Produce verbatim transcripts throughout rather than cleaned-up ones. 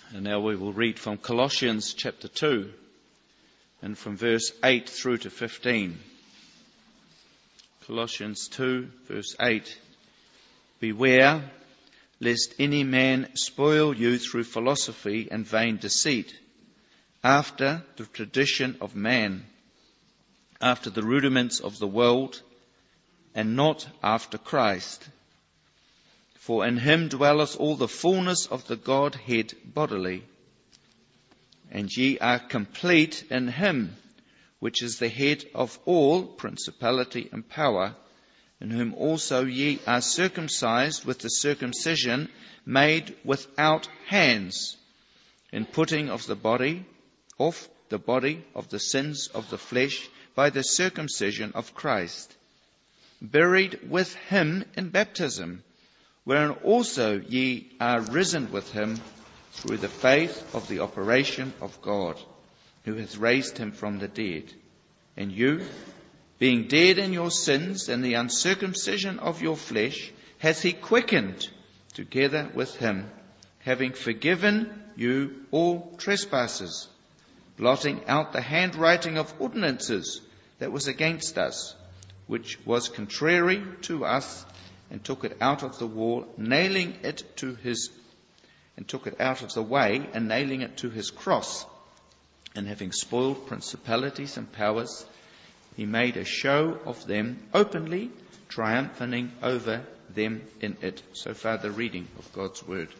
And now we will read from Colossians chapter two and from verse eight through to fifteen. Colossians two verse eight. Beware lest any man spoil you through philosophy and vain deceit, after the tradition of man, after the rudiments of the world, and not after Christ. For in him dwelleth all the fullness of the Godhead bodily. And ye are complete in him, which is the head of all principality and power, in whom also ye are circumcised with the circumcision made without hands, in putting of the body, off the body of the sins of the flesh by the circumcision of Christ, buried with him in baptism, wherein also ye are risen with him through the faith of the operation of God, who hath raised him from the dead. And you, being dead in your sins and the uncircumcision of your flesh, hath he quickened together with him, having forgiven you all trespasses, blotting out the handwriting of ordinances that was against us, which was contrary to us, and took it out of the wall, nailing it to his, and took it out of the way, and nailing it to his cross. And having spoiled principalities and powers, he made a show of them openly, triumphing over them in it. So far the reading of God's word.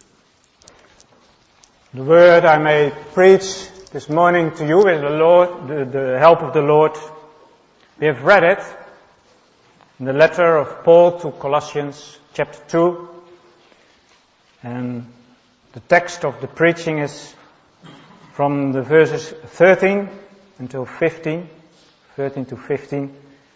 The word I may preach this morning to you with the Lord, the, the help of the Lord. We have read it in the letter of Paul to Colossians chapter two. And the text of the preaching is from the verses thirteen until fifteen. thirteen to fifteen.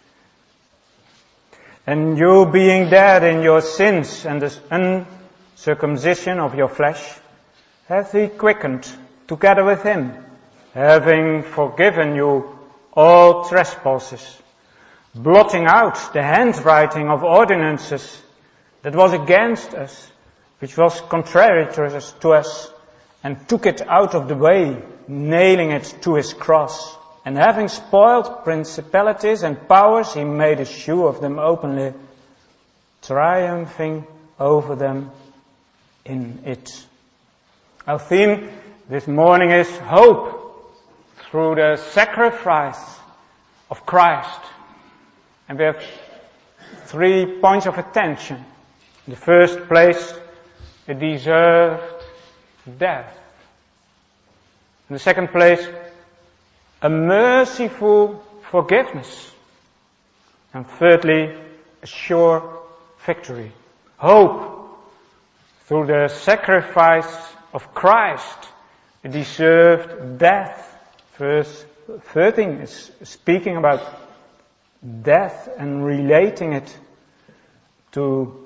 And you being dead in your sins and the uncircumcision of your flesh, hath he quickened together with him, having forgiven you all trespasses, blotting out the handwriting of ordinances that was against us, which was contrary to us, to us, and took it out of the way, nailing it to his cross. And having spoiled principalities and powers, he made a show of them openly, triumphing over them in it. Our theme this morning is hope through the sacrifice of Christ. And we have three points of attention. In the first place, a deserved death. In the second place, a merciful forgiveness. And thirdly, a sure victory. Hope through the sacrifice of Christ, a deserved death. Verse thirteen is speaking about death and relating it to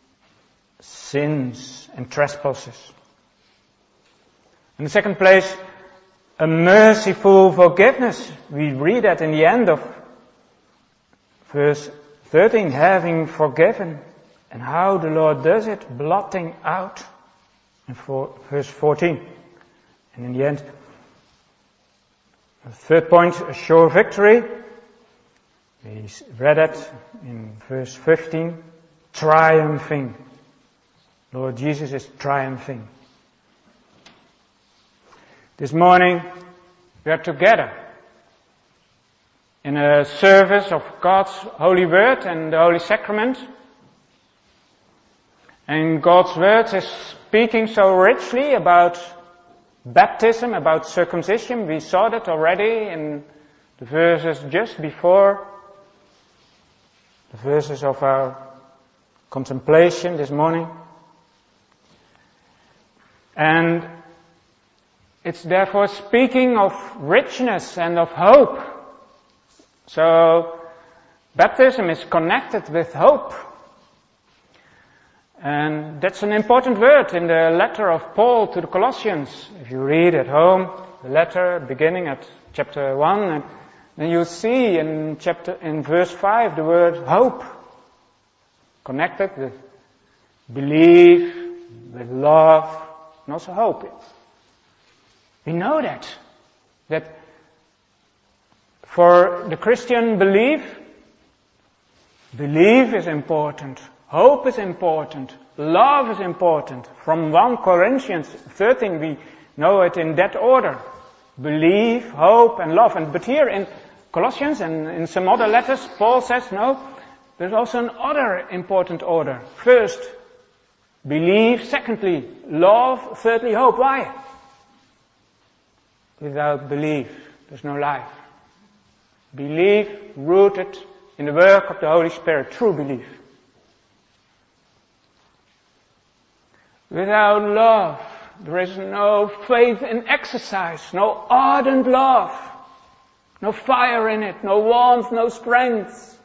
sins and trespasses. In the second place, a merciful forgiveness. We read that in the end of verse thirteen, having forgiven. And how the Lord does it, blotting out. In for, verse fourteen. And in the end, the third point, a sure victory. We read it in verse fifteen, triumphing. Lord Jesus is triumphing. This morning, we are together in a service of God's holy word and the Holy Sacrament. And God's word is speaking so richly about baptism, about circumcision. We saw that already in the verses just before the verses of our contemplation this morning. And it's therefore speaking of richness and of hope. So, baptism is connected with hope. And that's an important word in the letter of Paul to the Colossians. If you read at home, the letter beginning at chapter one, and then you see in chapter, in verse five, the word hope. Connected with belief, with love, and also hope. We know that. That for the Christian belief, belief is important. Hope is important. Love is important. From First Corinthians thirteen we know it in that order. Belief, hope and love. And but here in Colossians and in some other letters, Paul says, no, there's also another important order. First, belief. Secondly, love. Thirdly, hope. Why? Without belief, there's no life. Belief rooted in the work of the Holy Spirit. True belief. Without love, there is no faith in exercise, no ardent love, no fire in it, no warmth, no strength.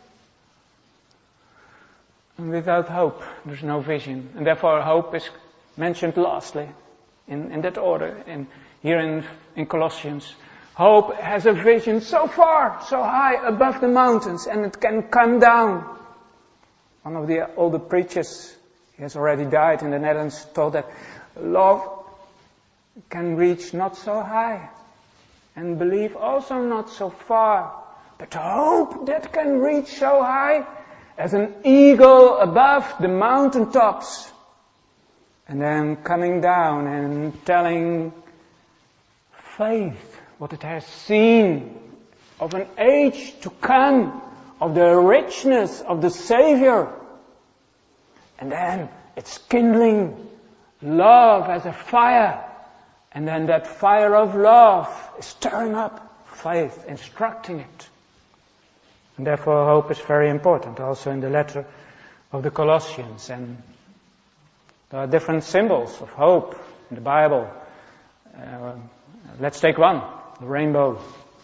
And without hope, there's no vision. And therefore hope is mentioned lastly, in, in that order, in, here in, in Colossians. Hope has a vision so far, so high above the mountains, and it can come down. One of the older preachers, he has already died in the Netherlands, told that love can reach not so high, and belief also not so far, but hope that can reach so high as an eagle above the mountain tops, and then coming down and telling faith what it has seen of an age to come, of the richness of the Savior. And then it's kindling love as a fire. And then that fire of love is stirring up faith, instructing it. And therefore hope is very important, also in the letter of the Colossians. And there are different symbols of hope in the Bible. Uh, let's take one, the rainbow.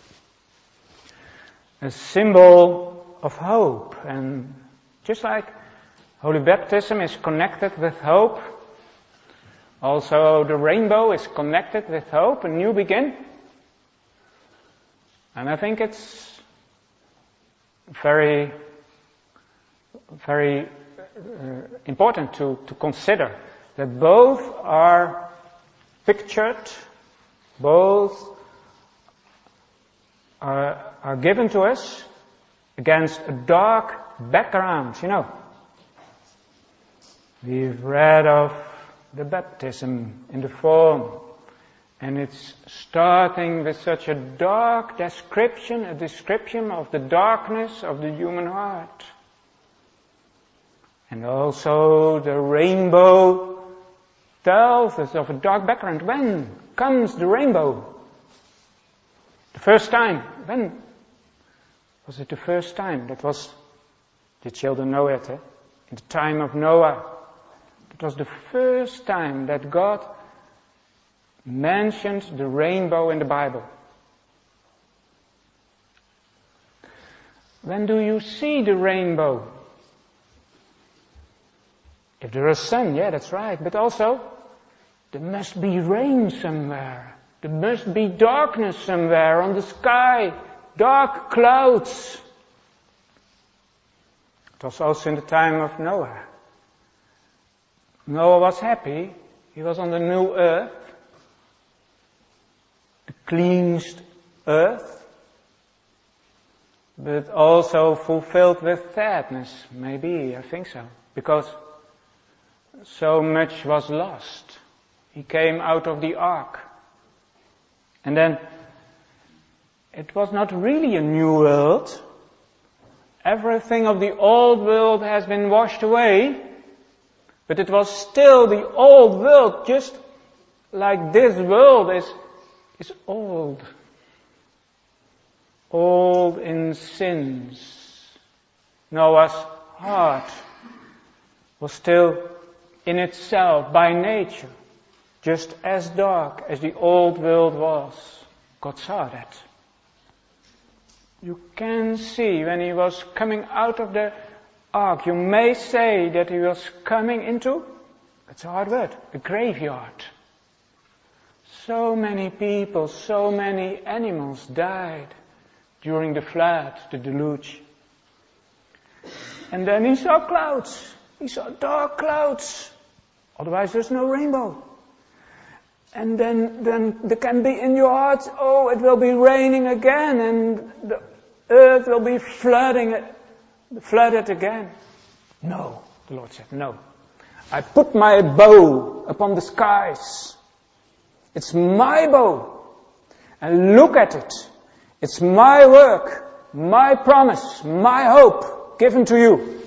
A symbol of hope. And just like Holy Baptism is connected with hope, also the rainbow is connected with hope, a new begin. And I think it's very, very uh, important to, to consider that both are pictured, both are, are given to us against a dark background, you know. We've read of the baptism in the form, and it's starting with such a dark description, a description of the darkness of the human heart. And also the rainbow tells us of a dark background. When comes the rainbow? The first time. When was it the first time? That was, the children know it, eh? In the time of Noah. It was the first time that God mentioned the rainbow in the Bible. When do you see the rainbow? If there is sun, yeah, that's right. But also, there must be rain somewhere. There must be darkness somewhere on the sky. Dark clouds. It was also in the time of Noah. Noah was happy. He was on the new earth. The cleansed earth. But also fulfilled with sadness. Maybe, I think so. Because so much was lost. He came out of the ark. And then, it was not really a new world. Everything of the old world has been washed away. But it was still the old world, just like this world is, is old. Old in sins. Noah's heart was still in itself, by nature, just as dark as the old world was. God saw that. You can see when he was coming out of the ark, you may say that he was coming into, it's a hard word, a graveyard. So many people, so many animals died during the flood, the deluge. And then he saw clouds. He saw dark clouds. Otherwise there's no rainbow. And then, then there can be in your hearts, oh, it will be raining again and the earth will be flooding, flooded again. No, the Lord said, no. I put my bow upon the skies. It's my bow. And look at it. It's my work, my promise, my hope given to you.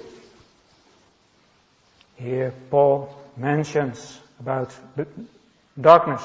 Here Paul mentions about darkness.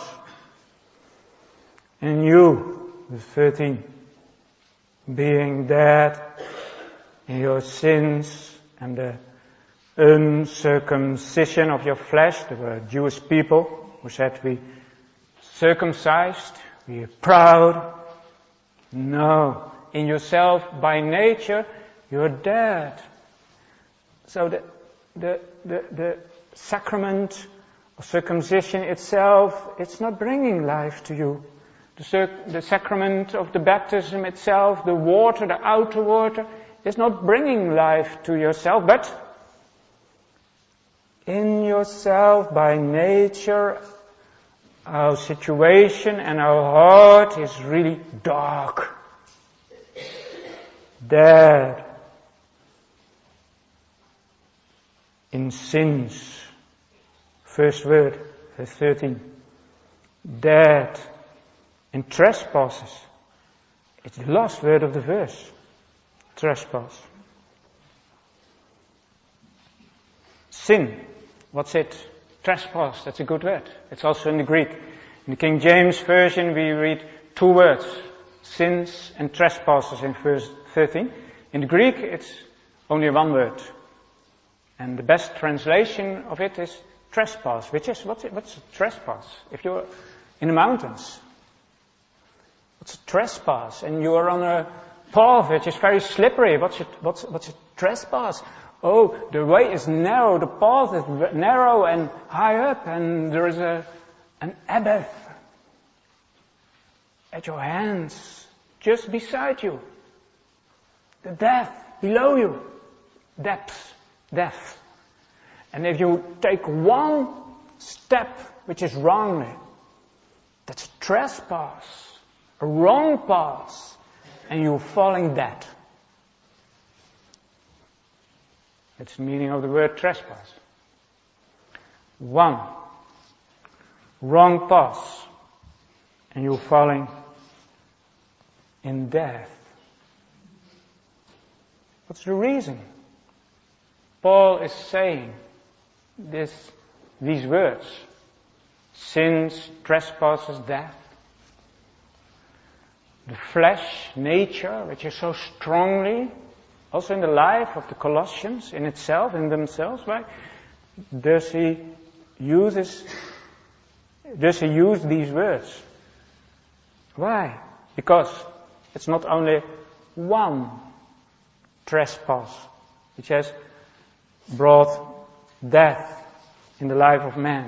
And you, verse thirteen, being dead in your sins and the uncircumcision of your flesh. There were Jewish people who said we circumcised, we are proud. No, in yourself by nature you're dead. So the the the, the sacrament of circumcision itself, it's not bringing life to you. The, circ- the sacrament of the baptism itself, the water, the outer water, is not bringing life to yourself, but in yourself by nature, our situation and our heart is really dark, dead in sins. First word, verse thirteen. Dead in trespasses. It's the last word of the verse. Trespass. Sin. What's it? Trespass. That's a good word. It's also in the Greek. In the King James Version we read two words. Sins and trespasses in verse thirteen. In the Greek it's only one word. And the best translation of it is trespass, which is, what's, it, what's a trespass? If you're in the mountains, what's a trespass? And you're on a path which is very slippery, what's a, what's, what's a trespass? Oh, the way is narrow, the path is narrow and high up, and there is a, an abyss at your hands, just beside you. The depth below you. Depth, depth. And if you take one step which is wrongly, that's a trespass, a wrong path, and you're falling dead. That's the meaning of the word trespass. One wrong path, and you're falling in death. What's the reason? Paul is saying this, these words. Sins, trespasses, death. The flesh, nature, which is so strongly, also in the life of the Colossians, in itself, in themselves, right? Does he uses, does he use these words? Why? Because it's not only one trespass which has brought death in the life of man.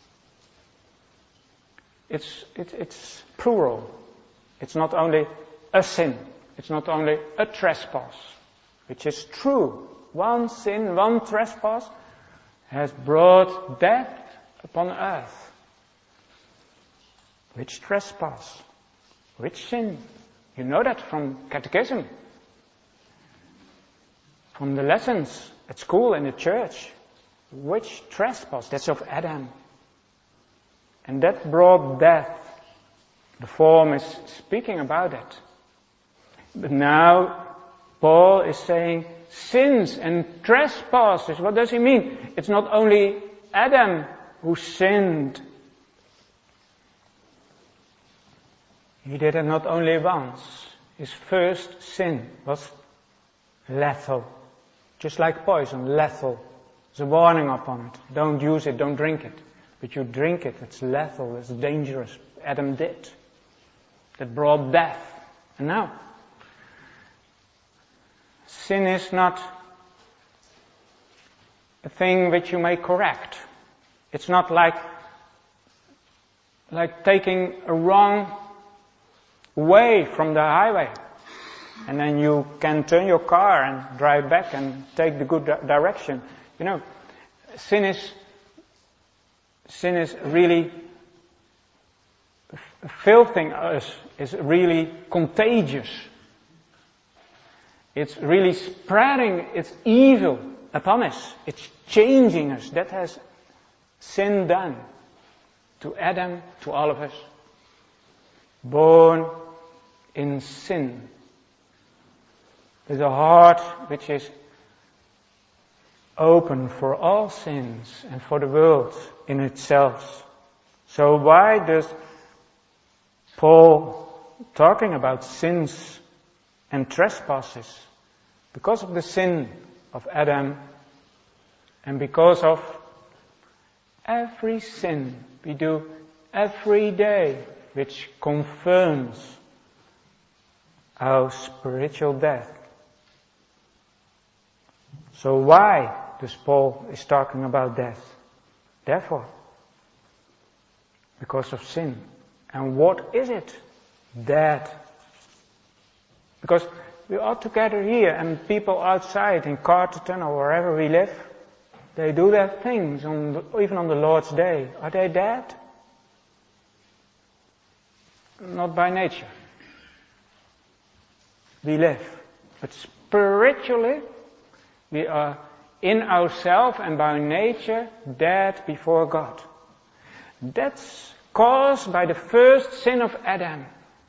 It's, it, it's plural. It's not only a sin. It's not only a trespass, which is true. One sin, one trespass has brought death upon earth. Which trespass? Which sin? You know that from catechism. From the lessons at school and at church. Which trespass? That's of Adam. And that brought death. The form is speaking about it. But now, Paul is saying, sins and trespasses. What does he mean? It's not only Adam who sinned. He did it not only once. His first sin was lethal. Just like poison, lethal. There's a warning upon it. Don't use it, don't drink it. But you drink it, it's lethal, it's dangerous. Adam did. That brought death. And now, sin is not a thing which you may correct. It's not like, like taking a wrong way from the highway. And then you can turn your car and drive back and take the good di- direction. You know, sin is, sin is really filthing us is really contagious. It's really spreading its evil upon us. It's changing us. That has sin done to Adam, to all of us. Born in sin, with a heart which is open for all sins and for the world in itself. So why does Paul talking about sins and trespasses? Because of the sin of Adam and because of every sin we do every day which confirms our spiritual death. So why does Paul is talking about death? Therefore, because of sin. And what is it? Death. Because we are together here and people outside in Carterton or wherever we live, they do their things, on the, even on the Lord's Day. Are they dead? Not by nature. We live. But spiritually, we are in ourselves and by nature dead before God. That's caused by the first sin of Adam.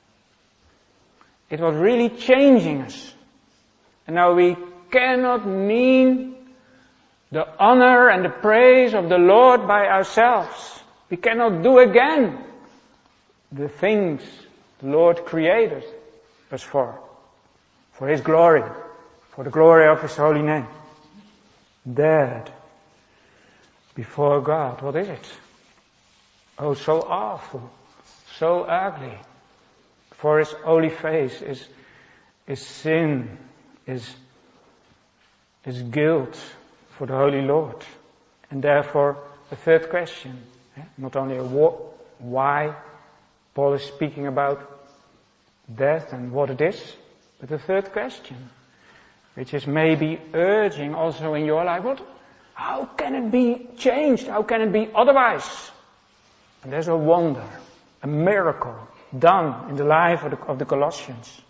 It was really changing us. And now we cannot mean the honor and the praise of the Lord by ourselves. We cannot do again the things the Lord created us for. For His glory. For the glory of His holy name. Dead before God. What is it? Oh, so awful. So ugly. For His holy face is, is sin, is, is guilt for the Holy Lord. And therefore, the third question, not only a what, why Paul is speaking about death and what it is, but the third question, which is maybe urging also in your life, what, how can it be changed? How can it be otherwise? And there's a wonder, a miracle done in the life of the, of the Colossians.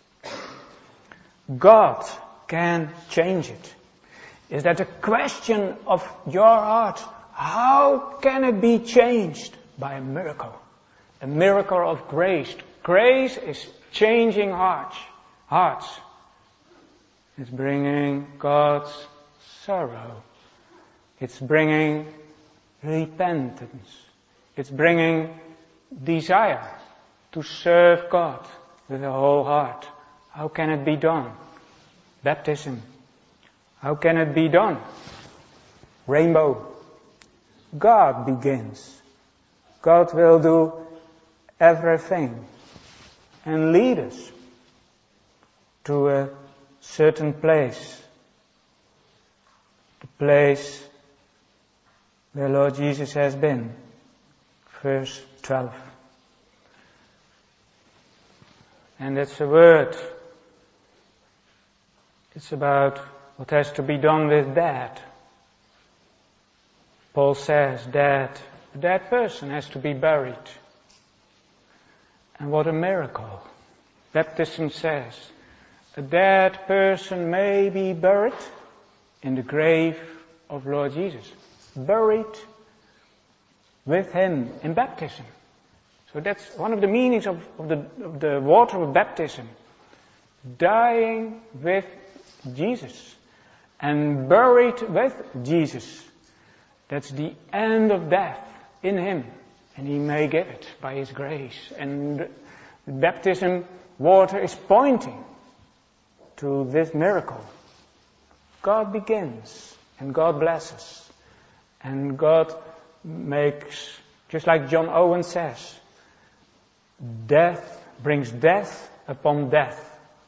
God can change it. Is that a question of your heart? How can it be changed? By a miracle. A miracle of grace. Grace is changing hearts. Hearts. It's bringing God's sorrow. It's bringing repentance. It's bringing desire to serve God with a whole heart. How can it be done? Baptism. How can it be done? Rainbow. God begins. God will do everything and lead us to a certain place. The place where Lord Jesus has been. Verse twelve. And that's a word. It's about what has to be done with that. Paul says that a dead person has to be buried. And what a miracle. Baptism says a dead person may be buried in the grave of Lord Jesus. Buried with Him in baptism. So that's one of the meanings of, of, the, of the water of baptism. Dying with Jesus. And buried with Jesus. That's the end of death in Him. And He may give it by His grace. And the baptism water is pointing to this miracle. God begins and God blesses. And God makes, just like John Owen says, death brings death upon death.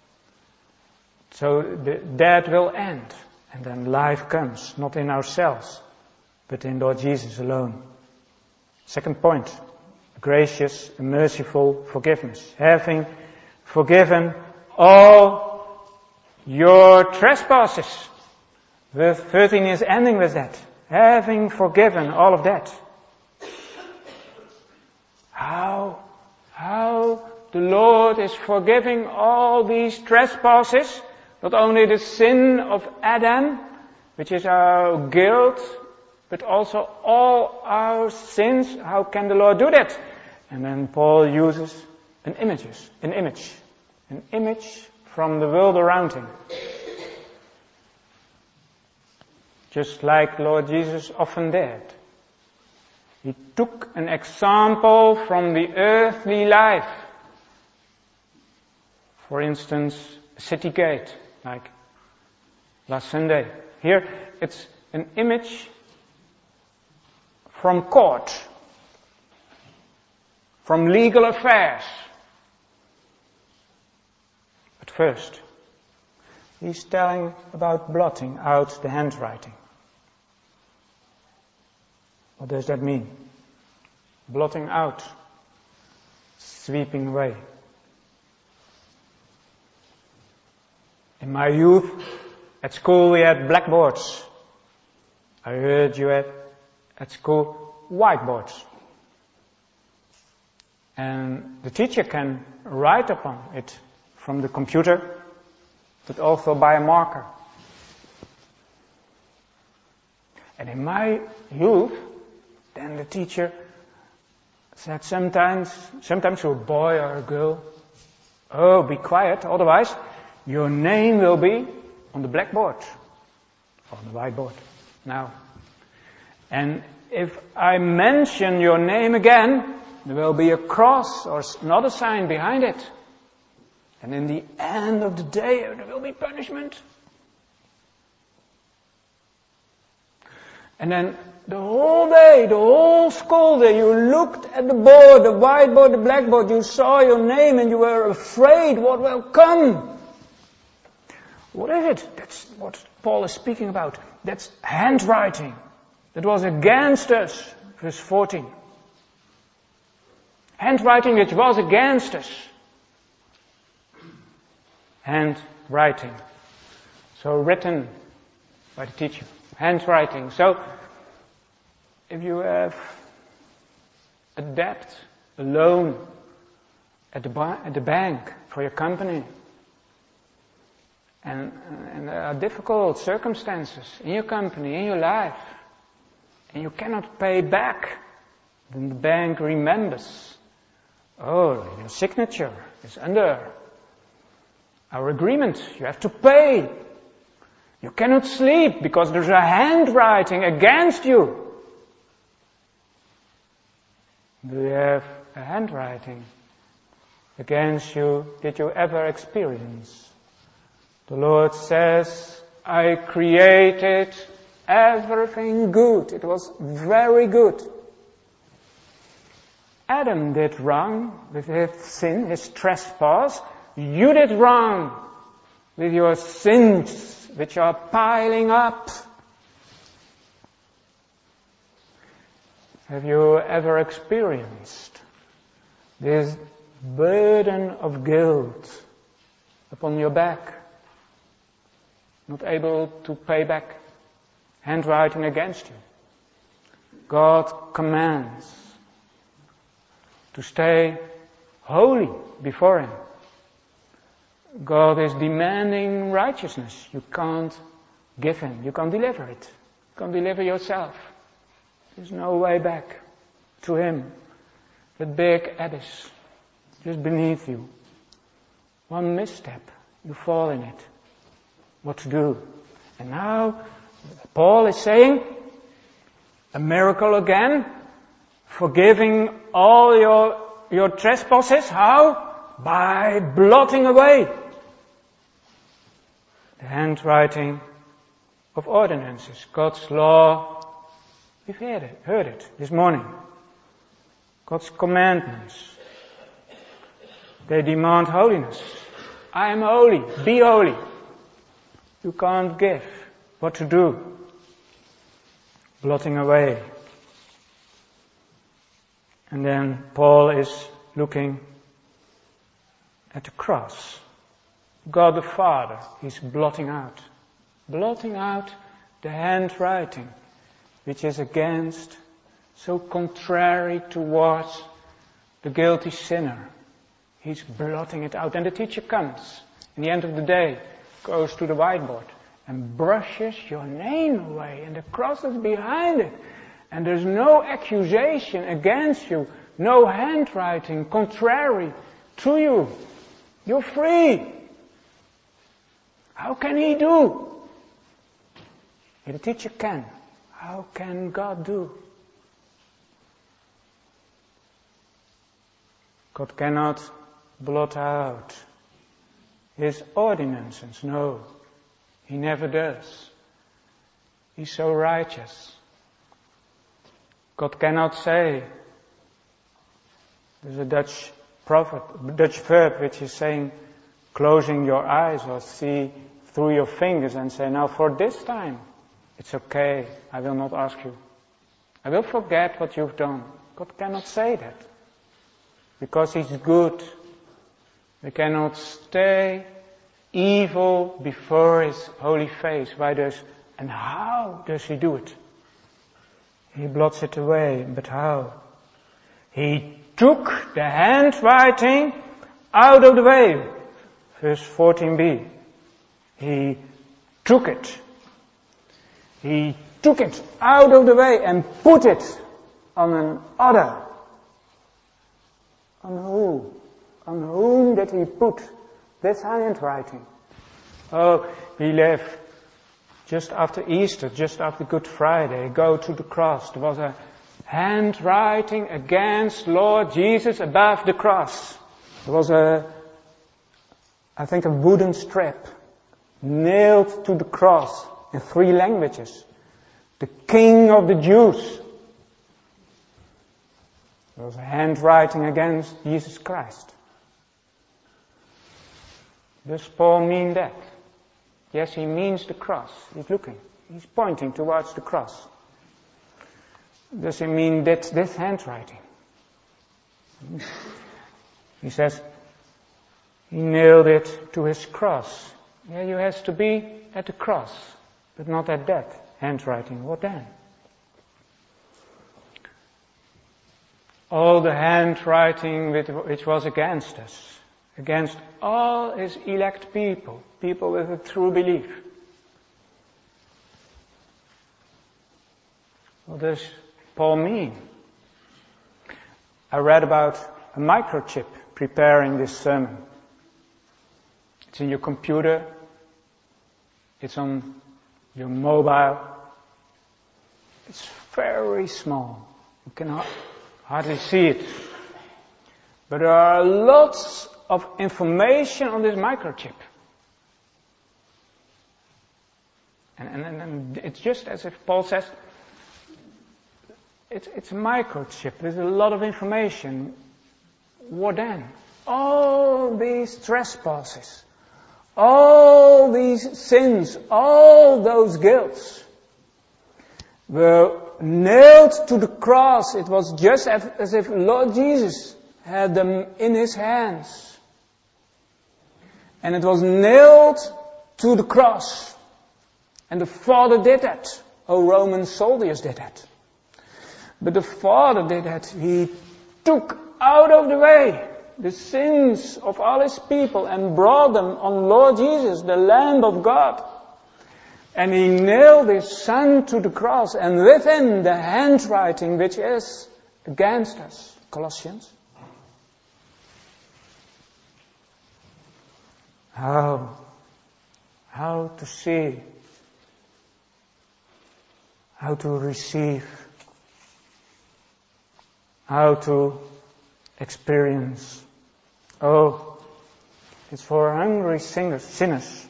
So the death will end. And then life comes, not in ourselves, but in Lord Jesus alone. Second point, gracious and merciful forgiveness. Having forgiven all your trespasses. Verse thirteen is ending with that. Having forgiven all of that. How the Lord is forgiving all these trespasses, not only the sin of Adam, which is our guilt, but also all our sins. How can the Lord do that? And then Paul uses an images, an image, an image from the world around him. Just like Lord Jesus often did. He took an example from the earthly life. For instance, a city gate, like last Sunday. Here, it's an image from court, from legal affairs. But first, he's telling about blotting out the handwriting. What does that mean? Blotting out, sweeping away. In my youth, at school we had blackboards. I heard you had, at school, whiteboards. And the teacher can write upon it from the computer, but also by a marker. And in my youth, then the teacher said sometimes, sometimes to a boy or a girl, oh, be quiet, otherwise your name will be on the blackboard, or on the whiteboard, now. And if I mention your name again, there will be a cross or another sign behind it. And in the end of the day, there will be punishment. And then the whole day, the whole school day, you looked at the board, the whiteboard, the blackboard, you saw your name and you were afraid what will come. What is it? That's what Paul is speaking about. That's handwriting. That was against us. Verse fourteen. Handwriting which was against us. Handwriting. So written by the teacher. Handwriting. So, if you have a debt, a loan at the, ba- at the bank for your company, and, and there are difficult circumstances in your company, in your life, and you cannot pay back, then the bank remembers, oh, your signature is under our agreement, you have to pay. You cannot sleep because there's a handwriting against you. Do you have a handwriting against you? Did you ever experience? The Lord says, I created everything good. It was very good. Adam did wrong with his sin, his trespass. You did wrong with your sins, which are piling up. Have you ever experienced this burden of guilt upon your back? Not able to pay back, handwriting against you. God commands to stay holy before Him. God is demanding righteousness. You can't give Him. You can't deliver it. You can't deliver yourself. There's no way back to Him. The big abyss just beneath you. One misstep, you fall in it. What to do? And now, Paul is saying, a miracle again, forgiving all your, your trespasses. How? By blotting away the handwriting of ordinances. God's law, we've heard it, heard it this morning. God's commandments. They demand holiness. I am holy, be holy. You can't give what to do. Blotting away. And then Paul is looking at the cross. God the Father, He's blotting out. Blotting out the handwriting, which is against, so contrary towards the guilty sinner. He's blotting it out. And the teacher comes, in the end of the day, goes to the whiteboard and brushes your name away, and the cross is behind it. And there's no accusation against you, no handwriting contrary to you. You're free. How can he do? If the teacher can, how can God do? God cannot blot out his ordinances. No, he never does. He's so righteous. God cannot say, there's a Dutch proverb, Dutch verb which is saying, closing your eyes or see through your fingers and say, now for this time, it's okay, I will not ask you. I will forget what you've done. God cannot say that. Because he's good. We cannot stay evil before his holy face. Why does, and how does he do it? He blots it away, but how? He took the handwriting out of the way. Verse fourteen b. He took it. He took it out of the way and put it on an other. On who? On whom did he put this handwriting? Oh, he left just after Easter, just after Good Friday, go to the cross. There was a handwriting against Lord Jesus above the cross. There was a, I think a wooden strap nailed to the cross in three languages. The King of the Jews. There was a handwriting against Jesus Christ. Does Paul mean that? Yes, he means the cross. He's looking. He's pointing towards the cross. Does he mean that this handwriting? He says, he nailed it to his cross. Yeah, you has to be at the cross, but not at that handwriting. What then? All the handwriting which was against us, against all his elect people, people with a true belief. What does Paul mean? I read about a microchip preparing this sermon. It's in your computer. It's on your mobile. It's very small. You can hardly see it. But there are lots of information on this microchip. And, and, and it's just as if Paul says, it's, it's a microchip. There's a lot of information. What then? All these trespasses, all these sins, all those guilts were nailed to the cross. It was just as if Lord Jesus had them in his hands. And it was nailed to the cross. And the Father did that. Oh, Roman soldiers did that. But the Father did that. He took out of the way the sins of all his people and brought them on Lord Jesus, the Lamb of God. And he nailed his Son to the cross, and with him the handwriting which is against us. Colossians. How? How to see? How to receive? How to experience? Oh, it's for hungry singers, sinners.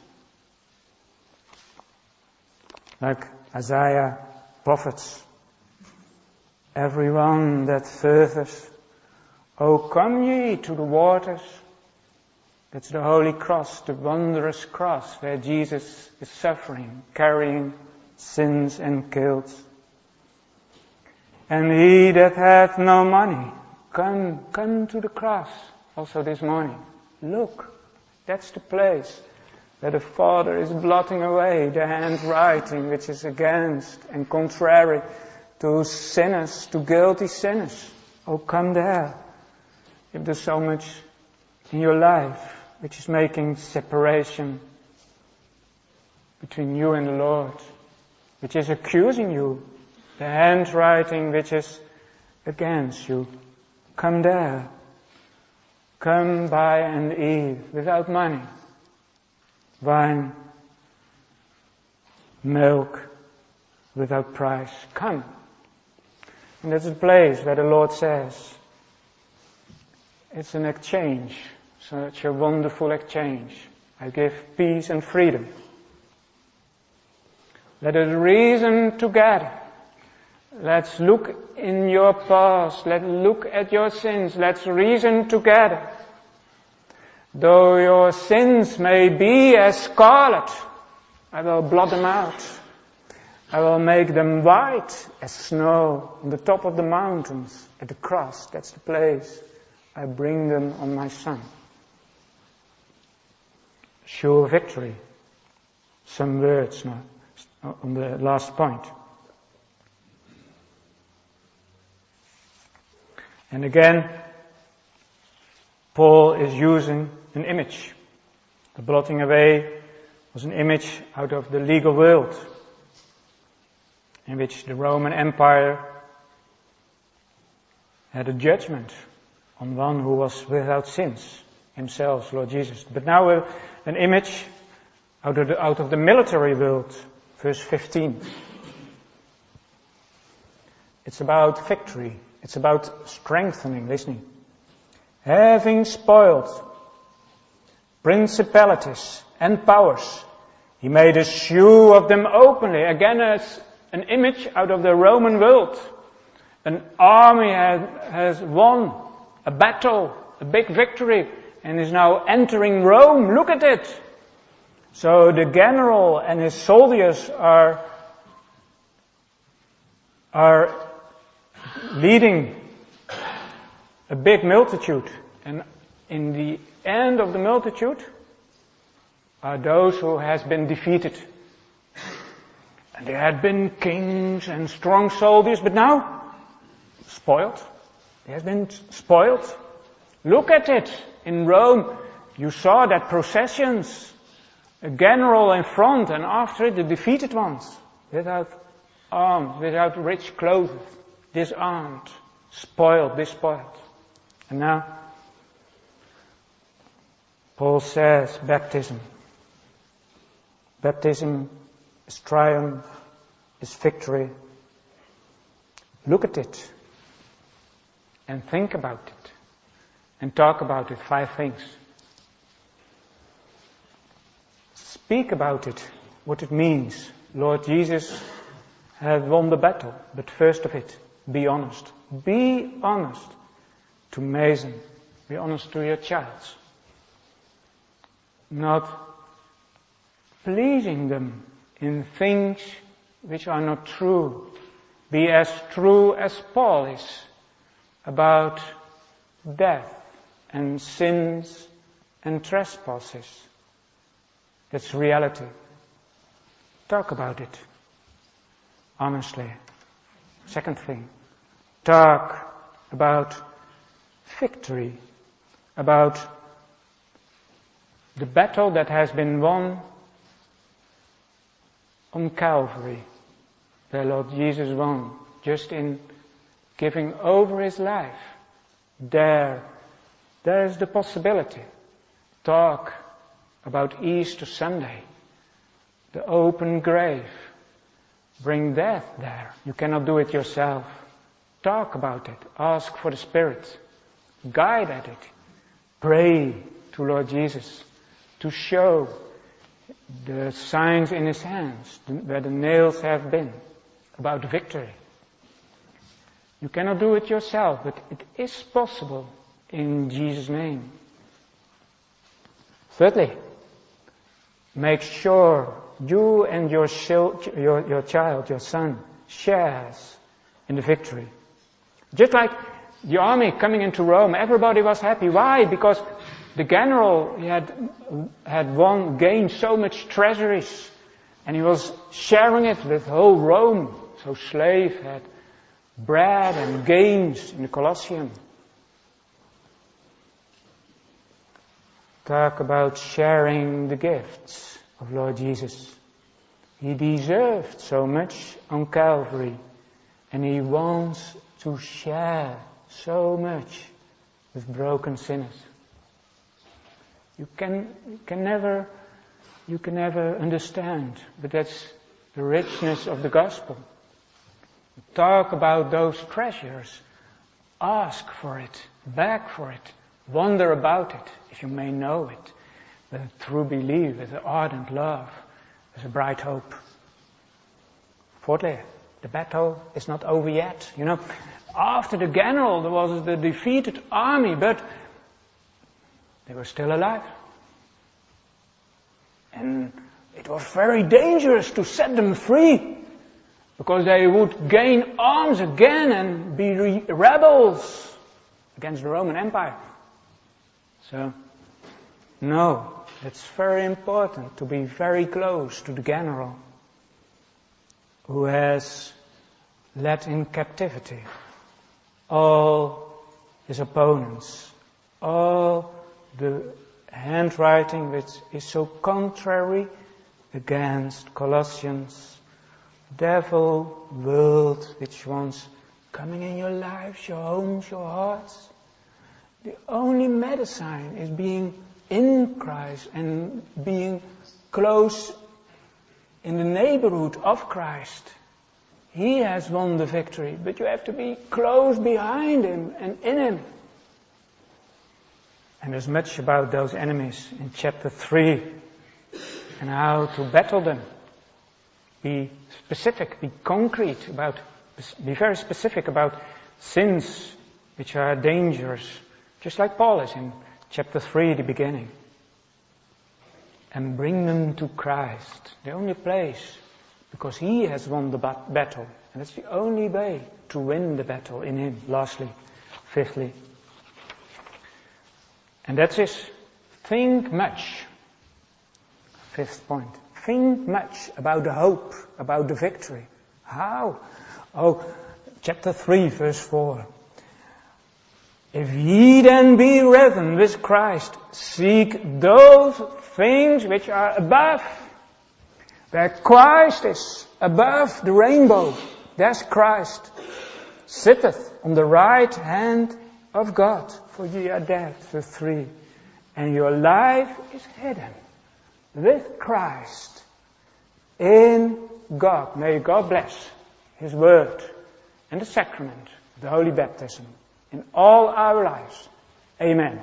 Like Isaiah prophets. Everyone that thirsteth, oh come ye to the waters. That's the holy cross, the wondrous cross where Jesus is suffering, carrying sins and guilt. And he that hath no money, come, come to the cross. Also this morning. Look, that's the place where the Father is blotting away the handwriting which is against and contrary to sinners, to guilty sinners. Oh, come there. If there's so much in your life which is making separation between you and the Lord, which is accusing you, the handwriting which is against you. Come there. Come buy and eat without money. Wine, milk, without price. Come. And that's a place where the Lord says, it's an exchange, such a wonderful exchange. I give peace and freedom. Let us reason together. Let's look in your past. Let's look at your sins. Let's reason together. Though your sins may be as scarlet, I will blot them out. I will make them white as snow on the top of the mountains at the cross. That's the place. I bring them on my Son. Sure victory. Some words now on the last point. And again, Paul is using an image. The blotting away was an image out of the legal world, in which the Roman Empire had a judgment on one who was without sins, himself, Lord Jesus. But now uh, an image out of the, out of the military world, verse fifteen. It's about victory. It's about strengthening, listening. Having spoiled principalities and powers, he made a show of them openly. Again, as an image out of the Roman world. An army has, has won a battle, a big victory, and is now entering Rome. Look at it. So the general and his soldiers are, are leading a big multitude. And in the end of the multitude are those who has been defeated. And there had been kings and strong soldiers, but now spoiled. They have been spoiled. Look at it. In Rome, you saw that processions, a general in front, and after it the defeated ones, without arms, without rich clothes, disarmed, spoiled, despoiled. And now, Paul says, baptism. Baptism is triumph, is victory. Look at it and think about it and talk about it. Five things. Speak about it, what it means. Lord Jesus has won the battle, but first of it, be honest. Be honest to Mason. Be honest to your child. Not pleasing them in things which are not true. Be as true as Paul is about death and sins and trespasses. That's reality. Talk about it honestly. Second thing, talk about victory, about the battle that has been won on Calvary, where Lord Jesus won, just in giving over his life. There, there is the possibility. Talk about Easter Sunday, the open grave. Bring death there. You cannot do it yourself. Talk about it. Ask for the Spirit. Guide at it. Pray to Lord Jesus to show the signs in his hands, where the nails have been, about victory. You cannot do it yourself, but it is possible in Jesus' name. Thirdly, make sure you and your, shil- your, your child, your son, shares in the victory. Just like the army coming into Rome, everybody was happy. Why? Because the general he had had won, gained so much treasuries, and he was sharing it with whole Rome. So slave had bread and gains in the Colosseum. talk about sharing the gifts of Lord Jesus. He deserved so much on Calvary, and He wants to share so much with broken sinners. You can, you can never, you can never understand, but that's the richness of the gospel. Talk about those treasures. Ask for it, beg for it, wonder about it, if you may know it, with a true belief, with an ardent love, with a bright hope. Fourthly, the battle is not over yet. You know, after the general there was the defeated army, but they were still alive. And it was very dangerous to set them free, because they would gain arms again and be re- rebels against the Roman Empire. So, no, it's very important to be very close to the general who has led in captivity all his opponents, all the handwriting which is so contrary against Colossians. Devil, world, which wants coming in your lives, your homes, your hearts. The only medicine is being in Christ and being close in the neighborhood of Christ. He has won the victory, but you have to be close behind Him and in Him. And there's much about those enemies in chapter three and how to battle them. Be specific, be concrete about, be very specific about sins which are dangerous, just like Paul is in chapter three, the beginning. And bring them to Christ, the only place, because He has won the bat- battle. And that's the only way to win the battle in Him. Lastly, fifthly. And that's it. Think much. Fifth point. Think much about the hope, about the victory. How? Oh, chapter three, verse four. If ye then be risen with Christ, seek those things which are above. Where Christ is, above the rainbow, there's Christ. Sitteth on the right hand of God, for ye are dead, verse three. And your life is hidden with Christ in God. May God bless His word and the sacrament, the holy baptism, in all our lives. Amen.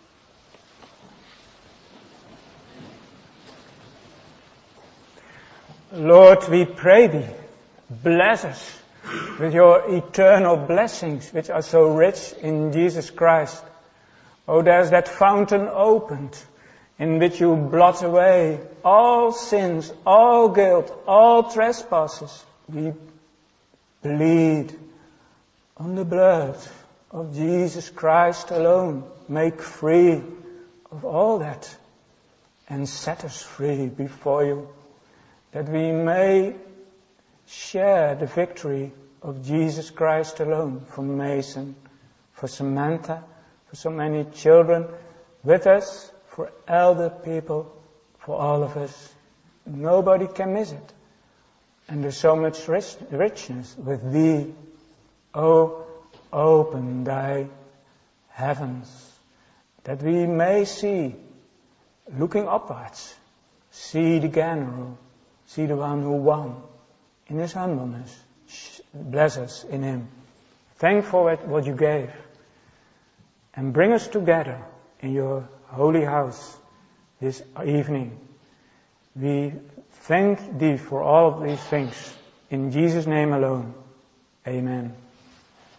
Lord, we pray Thee, bless us with your eternal blessings, which are so rich in Jesus Christ. Oh, there's that fountain opened, in which you blot away all sins, all guilt, all trespasses. We plead on the blood of Jesus Christ alone. Make free of all that and set us free before you, that we may share the victory of Jesus Christ alone. For Mason, for Samantha, for so many children with us, for elder people, for all of us. Nobody can miss it. And there's so much rich, richness with Thee. Oh, open Thy heavens, that we may see, looking upwards, see the general, see the one who won in His humbleness. Bless us in Him. Thankful for what you gave. And bring us together in your holy house this evening. We thank Thee for all of these things. In Jesus' name alone. Amen.